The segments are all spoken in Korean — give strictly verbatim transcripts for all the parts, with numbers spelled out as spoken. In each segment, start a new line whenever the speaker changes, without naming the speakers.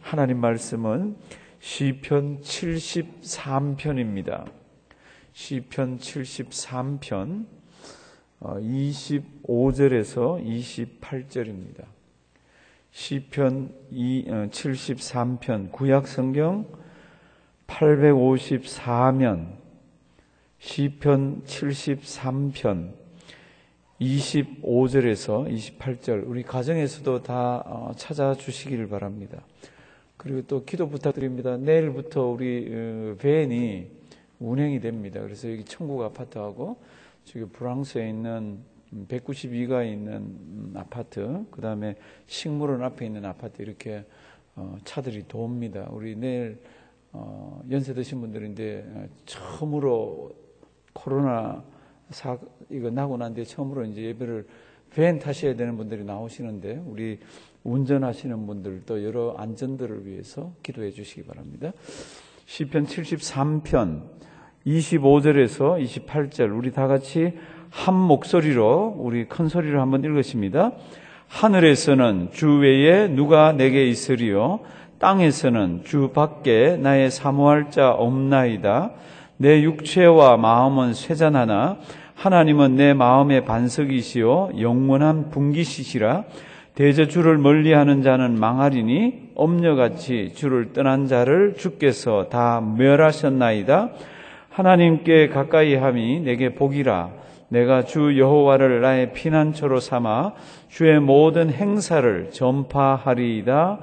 하나님 말씀은 시편 칠십삼 편입니다. 시편 칠십삼 편 이십오 절에서 이십팔 절입니다. 시편 칠십삼 편 구약성경 팔백오십사 면 시편 칠십삼 편 이십오 절에서 이십팔 절 우리 가정에서도 다 찾아주시기를 바랍니다. 그리고 또 기도 부탁드립니다. 내일부터 우리 밴이 운행이 됩니다. 그래서 여기 천국 아파트하고 저기 프랑스에 있는 백구십이 가에 있는 아파트, 그 다음에 식물원 앞에 있는 아파트 이렇게 차들이 돕니다. 우리 내일 연세 드신 분들인데 처음으로 코로나 사 이거 나고 난 뒤에 처음으로 이제 예배를 밴 타셔야 되는 분들이 나오시는데 우리 운전하시는 분들도 여러 안전들을 위해서 기도해 주시기 바랍니다. 시편 칠십삼 편 이십오 절에서 이십팔 절 우리 다 같이 한 목소리로 우리 큰 소리로 한번 읽으십니다. 하늘에서는 주 외에 누가 내게 있으리요 땅에서는 주 밖에 나의 사모할 자 없나이다. 내 육체와 마음은 쇠잔하나 하나님은 내 마음의 반석이시요 영원한 분기시시라. 대저 주를 멀리하는 자는 망하리니 엄녀같이 주를 떠난 자를 주께서 다 멸하셨나이다. 하나님께 가까이 함이 내게 복이라. 내가 주 여호와를 나의 피난처로 삼아 주의 모든 행사를 전파하리이다.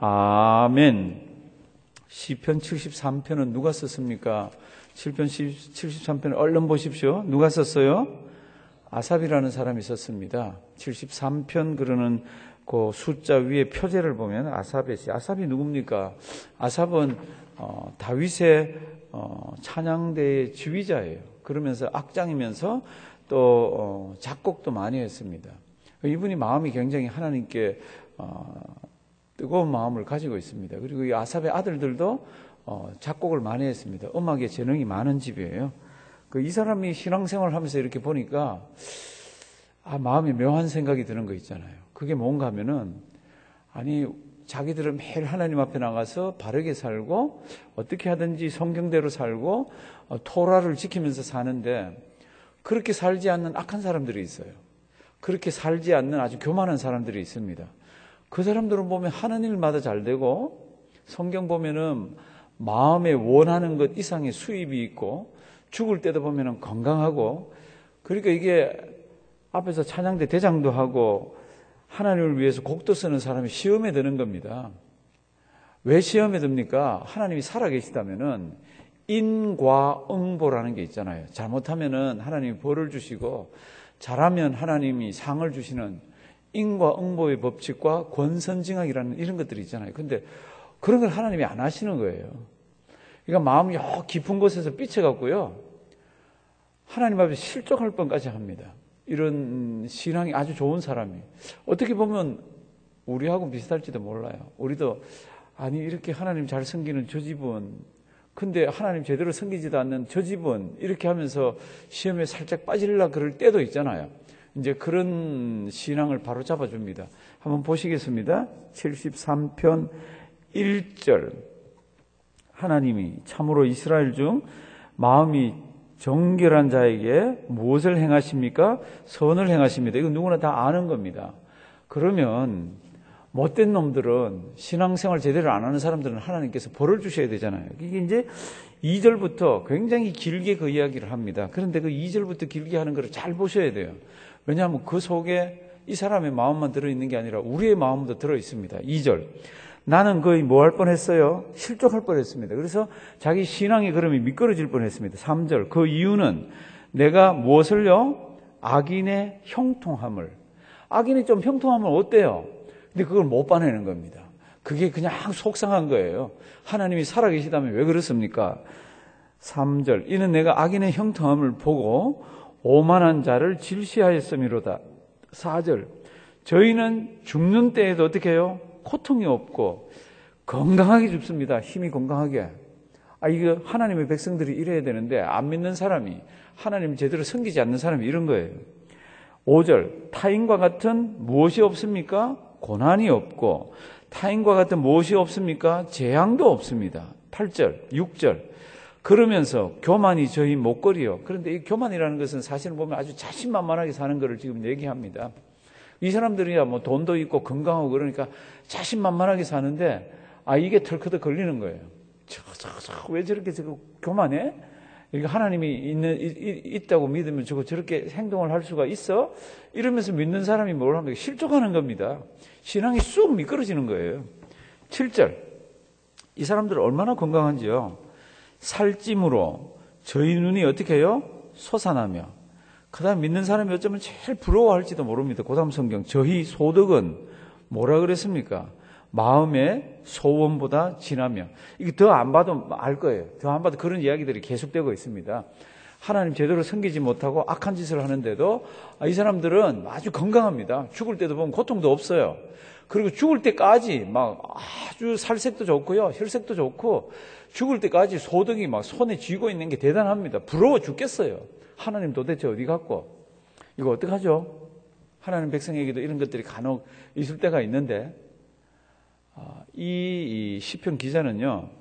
아멘. 시편 칠십삼 편은 누가 썼습니까? 시편 칠십삼 편 얼른 보십시오. 누가 썼어요? 아삽이라는 사람이 썼습니다. 칠십삼 편 그러는 그 숫자 위에 표제를 보면 아삽의 시. 아삽이 누굽니까? 아삽은 어, 다윗의 어, 찬양대의 지휘자예요. 그러면서 악장이면서 또 어, 작곡도 많이 했습니다. 이분이 마음이 굉장히 하나님께 어, 뜨거운 마음을 가지고 있습니다. 그리고 이 아삽의 아들들도 어, 작곡을 많이 했습니다. 음악에 재능이 많은 집이에요. 그 이 사람이 신앙생활을 하면서 이렇게 보니까 아, 마음에 묘한 생각이 드는 거 있잖아요. 그게 뭔가 하면은 아니 자기들은 매일 하나님 앞에 나가서 바르게 살고 어떻게 하든지 성경대로 살고 어, 토라를 지키면서 사는데 그렇게 살지 않는 악한 사람들이 있어요. 그렇게 살지 않는 아주 교만한 사람들이 있습니다. 그 사람들은 보면 하는 일마다 잘 되고 성경 보면은 마음에 원하는 것 이상의 수입이 있고 죽을 때도 보면은 건강하고 그러니까 이게 앞에서 찬양대 대장도 하고 하나님을 위해서 곡도 쓰는 사람이 시험에 드는 겁니다. 왜 시험에 듭니까? 하나님이 살아계시다면은 인과응보라는 게 있잖아요. 잘못하면은 하나님이 벌을 주시고 잘하면 하나님이 상을 주시는 인과응보의 법칙과 권선징악이라는 이런 것들이 있잖아요. 근데 그런 걸 하나님이 안 하시는 거예요. 그러니까 마음이 요 깊은 곳에서 삐쳐갖고요. 하나님 앞에 실족할 뻔까지 합니다. 이런 신앙이 아주 좋은 사람이. 어떻게 보면 우리하고 비슷할지도 몰라요. 우리도 아니 이렇게 하나님 잘 섬기는 저 집은 근데 하나님 제대로 섬기지도 않는 저 집은 이렇게 하면서 시험에 살짝 빠질라 그럴 때도 있잖아요. 이제 그런 신앙을 바로 잡아줍니다. 한번 보시겠습니다. 칠십삼 편 일 절 하나님이 참으로 이스라엘 중 마음이 정결한 자에게 무엇을 행하십니까? 선을 행하십니다. 이거 누구나 다 아는 겁니다. 그러면 못된 놈들은 신앙생활 제대로 안 하는 사람들은 하나님께서 벌을 주셔야 되잖아요. 이게 이제 이 절부터 굉장히 길게 그 이야기를 합니다. 그런데 그 이 절부터 길게 하는 걸 잘 보셔야 돼요. 왜냐하면 그 속에 이 사람의 마음만 들어있는 게 아니라 우리의 마음도 들어있습니다. 이 절. 나는 거의 뭐 할 뻔했어요? 실족할 뻔했습니다. 그래서 자기 신앙이 그러면 미끄러질 뻔했습니다. 삼 절. 그 이유는 내가 무엇을요? 악인의 형통함을. 악인이 좀 형통하면 어때요? 근데 그걸 못 봐내는 겁니다. 그게 그냥 속상한 거예요. 하나님이 살아계시다면 왜 그렇습니까? 삼 절. 이는 내가 악인의 형통함을 보고 오만한 자를 질시하였음이로다. 사 절. 저희는 죽는 때에도 어떻게 해요? 고통이 없고 건강하게 죽습니다. 힘이 건강하게. 아, 이거 하나님의 백성들이 이래야 되는데 안 믿는 사람이 하나님 제대로 섬기지 않는 사람이 이런 거예요. 오 절. 타인과 같은 무엇이 없습니까? 고난이 없고 타인과 같은 무엇이 없습니까? 재앙도 없습니다. 팔 절, 육 절. 그러면서 교만이 저희 목걸이요. 그런데 이 교만이라는 것은 사실 보면 아주 자신만만하게 사는 것을 지금 얘기합니다. 이 사람들이야 뭐 돈도 있고 건강하고 그러니까 자신만만하게 사는데 아 이게 털커덕 걸리는 거예요. 저, 저, 저, 왜 저렇게 저거 교만해? 이게 하나님이 있는, 있다고 믿으면 저거 저렇게 행동을 할 수가 있어? 이러면서 믿는 사람이 뭘 합니까? 실족하는 겁니다. 신앙이 쑥 미끄러지는 거예요. 칠 절. 이 사람들 얼마나 건강한지요. 살찜으로 저희 눈이 어떻게 해요? 솟아나며. 그 다음 믿는 사람이 어쩌면 제일 부러워할지도 모릅니다. 그 다음 성경. 저희 소득은 뭐라 그랬습니까? 마음의 소원보다 진하며. 이게 더 안 봐도 알 거예요. 더 안 봐도 그런 이야기들이 계속되고 있습니다. 하나님 제대로 섬기지 못하고 악한 짓을 하는데도 이 사람들은 아주 건강합니다. 죽을 때도 보면 고통도 없어요. 그리고 죽을 때까지 막 아주 살색도 좋고요. 혈색도 좋고 죽을 때까지 소득이 막 손에 쥐고 있는 게 대단합니다. 부러워 죽겠어요. 하나님 도대체 어디 갔고? 이거 어떡하죠? 하나님 백성에게도 이런 것들이 간혹 있을 때가 있는데 이 시편 기자는요.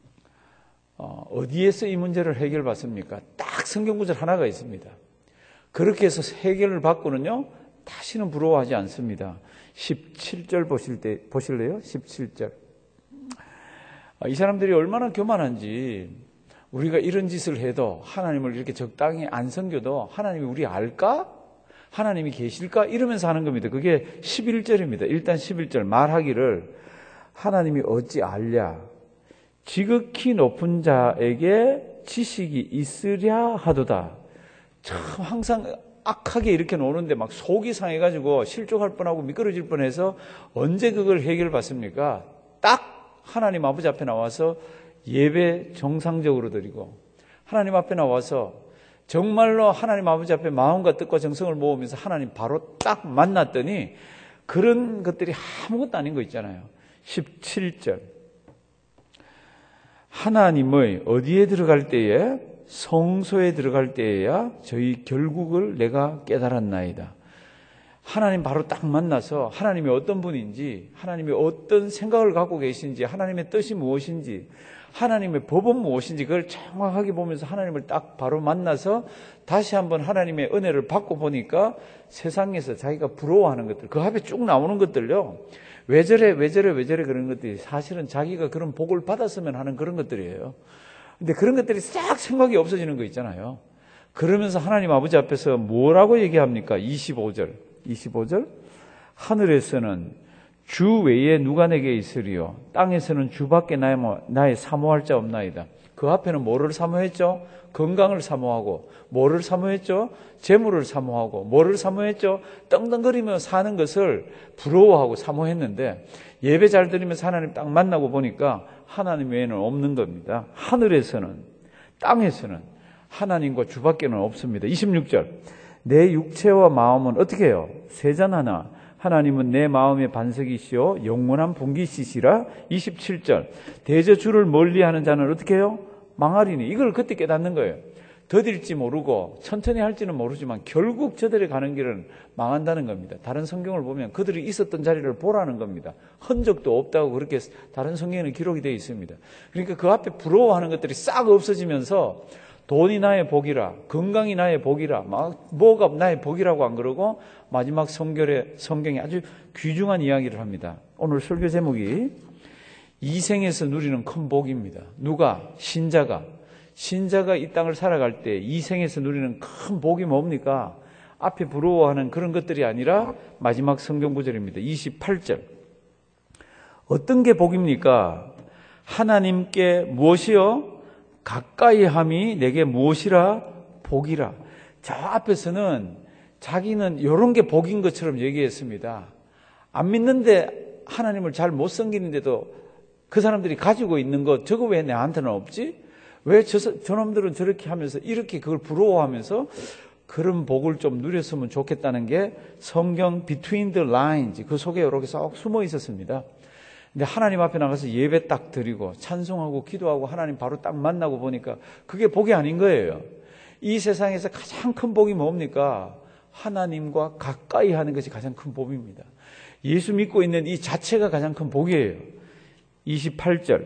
어디에서 이 문제를 해결받습니까? 딱 성경 구절 하나가 있습니다. 그렇게 해서 해결을 받고는요. 다시는 부러워하지 않습니다. 십칠 절 보실 때 보실래요? 십칠 절. 이 사람들이 얼마나 교만한지 우리가 이런 짓을 해도 하나님을 이렇게 적당히 안 섬겨도 하나님이 우리 알까? 하나님이 계실까? 이러면서 하는 겁니다. 그게 십일 절입니다. 일단 십일 절 말하기를 하나님이 어찌 알랴? 지극히 높은 자에게 지식이 있으랴 하도다. 참 항상 악하게 이렇게 노는데 막 속이 상해가지고 실족할 뻔하고 미끄러질 뻔해서 언제 그걸 해결받습니까? 딱 하나님 아버지 앞에 나와서 예배 정상적으로 드리고 하나님 앞에 나와서 정말로 하나님 아버지 앞에 마음과 뜻과 정성을 모으면서 하나님 바로 딱 만났더니 그런 것들이 아무것도 아닌 거 있잖아요. 십칠 절. 하나님의 어디에 들어갈 때에 성소에 들어갈 때에야 저희 결국을 내가 깨달았나이다. 하나님 바로 딱 만나서 하나님이 어떤 분인지, 하나님이 어떤 생각을 갖고 계신지, 하나님의 뜻이 무엇인지, 하나님의 법은 무엇인지 그걸 정확하게 보면서 하나님을 딱 바로 만나서 다시 한번 하나님의 은혜를 받고 보니까 세상에서 자기가 부러워하는 것들, 그 앞에 쭉 나오는 것들요. 왜 저래 왜 저래 왜 저래 그런 것들이 사실은 자기가 그런 복을 받았으면 하는 그런 것들이에요. 근데 그런 것들이 싹 생각이 없어지는 거 있잖아요. 그러면서 하나님 아버지 앞에서 뭐라고 얘기합니까? 이십오 절. 이십오 절. 하늘에서는 주 외에 누가 내게 있으리요? 땅에서는 주밖에 나의, 나의 사모할 자 없나이다. 그 앞에는 뭐를 사모했죠? 건강을 사모하고, 뭐를 사모했죠? 재물을 사모하고, 뭐를 사모했죠? 떵떵거리며 사는 것을 부러워하고 사모했는데 예배 잘 드리면서 하나님 딱 만나고 보니까 하나님 외에는 없는 겁니다. 하늘에서는, 땅에서는 하나님과 주밖에는 없습니다. 이십육 절. 내 육체와 마음은 어떻게 해요? 세잔하나 하나님은 내 마음의 반석이시오 영원한 분기시시라. 이십칠 절. 대저 주를 멀리하는 자는 어떻게 해요? 망하리니. 이걸 그때 깨닫는 거예요. 더딜지 모르고 천천히 할지는 모르지만 결국 저들이 가는 길은 망한다는 겁니다. 다른 성경을 보면 그들이 있었던 자리를 보라는 겁니다. 흔적도 없다고 그렇게 다른 성경에는 기록이 되어 있습니다. 그러니까 그 앞에 부러워하는 것들이 싹 없어지면서 돈이 나의 복이라, 건강이 나의 복이라, 막 뭐가 나의 복이라고 안 그러고 마지막 성결의 성경에 아주 귀중한 이야기를 합니다. 오늘 설교 제목이 이 생에서 누리는 큰 복입니다. 누가? 신자가. 신자가 이 땅을 살아갈 때 이 생에서 누리는 큰 복이 뭡니까? 앞에 부러워하는 그런 것들이 아니라 마지막 성경 구절입니다. 이십팔 절. 어떤 게 복입니까? 하나님께 무엇이요? 가까이 함이 내게 무엇이라? 복이라. 저 앞에서는 자기는 이런 게 복인 것처럼 얘기했습니다. 안 믿는데 하나님을 잘 못 섬기는데도 그 사람들이 가지고 있는 것, 저거 왜 내한테는 없지? 왜 저, 저놈들은 저렇게 하면서 이렇게 그걸 부러워하면서 그런 복을 좀 누렸으면 좋겠다는 게 성경 Between the Lines 그 속에 이렇게 쏙 숨어 있었습니다. 근데 하나님 앞에 나가서 예배 딱 드리고 찬송하고 기도하고 하나님 바로 딱 만나고 보니까 그게 복이 아닌 거예요. 이 세상에서 가장 큰 복이 뭡니까? 하나님과 가까이 하는 것이 가장 큰 복입니다. 예수 믿고 있는 이 자체가 가장 큰 복이에요. 이십팔 절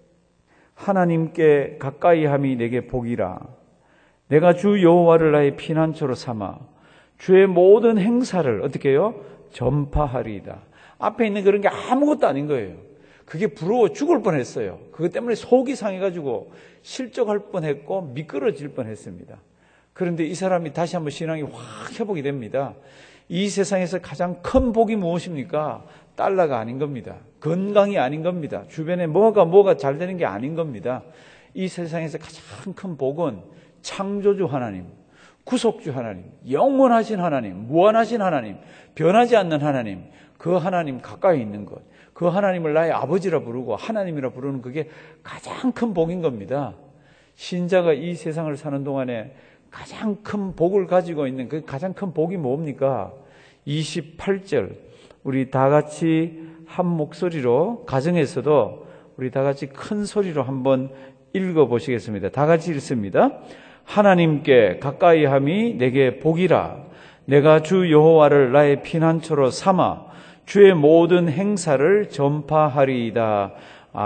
하나님께 가까이함이 내게 복이라. 내가 주 여호와를 나의 피난처로 삼아 주의 모든 행사를 어떻게 해요? 전파하리이다. 앞에 있는 그런 게 아무것도 아닌 거예요. 그게 부러워 죽을 뻔했어요. 그것 때문에 속이 상해가지고 실족할 뻔했고 미끄러질 뻔했습니다. 그런데 이 사람이 다시 한번 신앙이 확 회복이 됩니다. 이 세상에서 가장 큰 복이 무엇입니까? 달러가 아닌 겁니다. 건강이 아닌 겁니다. 주변에 뭐가 뭐가 잘 되는 게 아닌 겁니다. 이 세상에서 가장 큰 복은 창조주 하나님, 구속주 하나님, 영원하신 하나님, 무한하신 하나님, 변하지 않는 하나님, 그 하나님 가까이 있는 것, 그 하나님을 나의 아버지라 부르고 하나님이라 부르는 그게 가장 큰 복인 겁니다. 신자가 이 세상을 사는 동안에 가장 큰 복을 가지고 있는 그 가장 큰 복이 뭡니까? 이십팔 절 우리 다 같이 한 목소리로 가정에서도 우리 다 같이 큰 소리로 한번 읽어보시겠습니다. 다 같이 읽습니다. 하나님께 가까이함이 내게 복이라. 내가 주 여호와를 나의 피난처로 삼아 주의 모든 행사를 전파하리이다.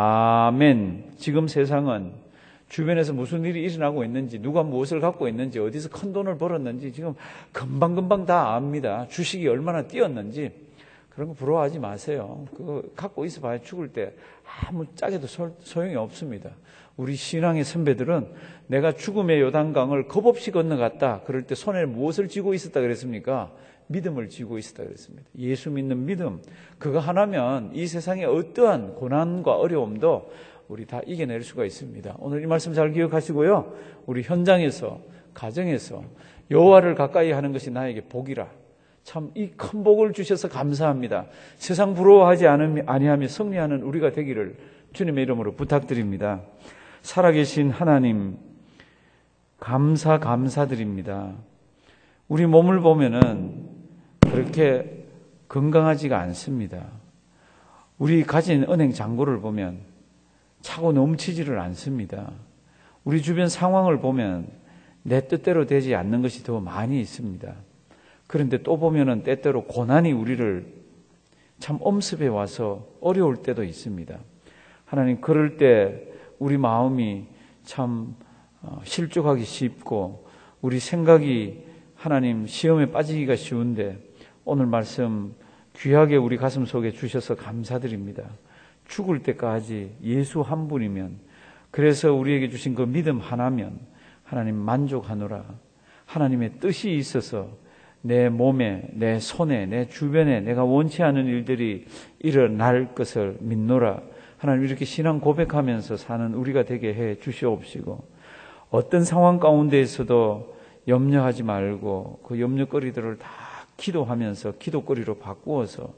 아멘. 지금 세상은 주변에서 무슨 일이 일어나고 있는지, 누가 무엇을 갖고 있는지, 어디서 큰 돈을 벌었는지 지금 금방금방 다 압니다. 주식이 얼마나 뛰었는지. 그런 거 부러워하지 마세요. 그거 갖고 있어 봐야 죽을 때 아무 짝에도 소용이 없습니다. 우리 신앙의 선배들은 내가 죽음의 요단강을 겁없이 건너갔다. 그럴 때 손에 무엇을 쥐고 있었다 그랬습니까? 믿음을 쥐고 있었다 그랬습니다. 예수 믿는 믿음, 그거 하나면 이 세상의 어떠한 고난과 어려움도 우리 다 이겨낼 수가 있습니다. 오늘 이 말씀 잘 기억하시고요. 우리 현장에서, 가정에서 여호와를 가까이 하는 것이 나에게 복이라. 참 이 큰 복을 주셔서 감사합니다. 세상 부러워하지 아니하며 승리하는 우리가 되기를 주님의 이름으로 부탁드립니다. 살아계신 하나님, 감사 감사드립니다. 우리 몸을 보면은 그렇게 건강하지가 않습니다. 우리 가진 은행 잔고를 보면 차고 넘치지를 않습니다. 우리 주변 상황을 보면 내 뜻대로 되지 않는 것이 더 많이 있습니다. 그런데 또 보면은 때때로 고난이 우리를 참 엄습해 와서 어려울 때도 있습니다. 하나님, 그럴 때 우리 마음이 참 실족하기 쉽고 우리 생각이 하나님 시험에 빠지기가 쉬운데 오늘 말씀 귀하게 우리 가슴 속에 주셔서 감사드립니다. 죽을 때까지 예수 한 분이면, 그래서 우리에게 주신 그 믿음 하나면 하나님 만족하노라. 하나님의 뜻이 있어서 내 몸에, 내 손에, 내 주변에 내가 원치 않은 일들이 일어날 것을 믿노라. 하나님, 이렇게 신앙 고백하면서 사는 우리가 되게 해 주시옵시고, 어떤 상황 가운데에서도 염려하지 말고 그 염려거리들을 다 기도하면서 기도거리로 바꾸어서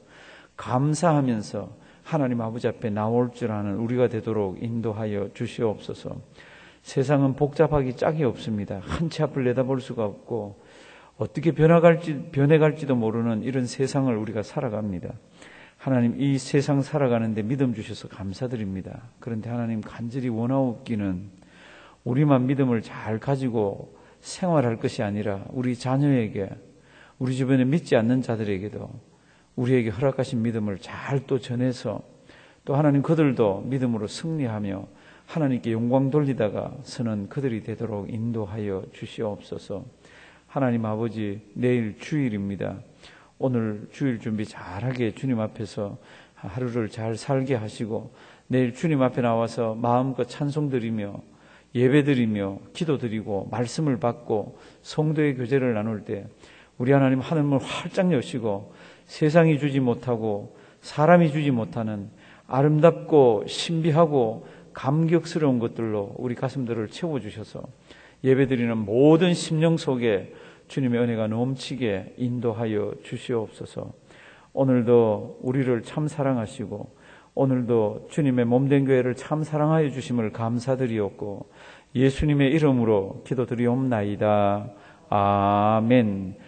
감사하면서 하나님 아버지 앞에 나올 줄 아는 우리가 되도록 인도하여 주시옵소서. 세상은 복잡하기 짝이 없습니다. 한 치 앞을 내다볼 수가 없고 어떻게 변화갈지, 변해갈지도 모르는 이런 세상을 우리가 살아갑니다. 하나님, 이 세상 살아가는데 믿음 주셔서 감사드립니다. 그런데 하나님, 간절히 원하옵기는 우리만 믿음을 잘 가지고 생활할 것이 아니라 우리 자녀에게, 우리 주변에 믿지 않는 자들에게도 우리에게 허락하신 믿음을 잘 또 전해서 또 하나님 그들도 믿음으로 승리하며 하나님께 영광 돌리다가 서는 그들이 되도록 인도하여 주시옵소서. 하나님 아버지, 내일 주일입니다. 오늘 주일 준비 잘하게 주님 앞에서 하루를 잘 살게 하시고 내일 주님 앞에 나와서 마음껏 찬송드리며 예배드리며 기도드리고 말씀을 받고 성도의 교제를 나눌 때 우리 하나님 하늘을 활짝 여시고 세상이 주지 못하고 사람이 주지 못하는 아름답고 신비하고 감격스러운 것들로 우리 가슴들을 채워주셔서 예배드리는 모든 심령 속에 주님의 은혜가 넘치게 인도하여 주시옵소서. 오늘도 우리를 참 사랑하시고 오늘도 주님의 몸된 교회를 참 사랑하여 주심을 감사드리옵고 예수님의 이름으로 기도드리옵나이다. 아멘.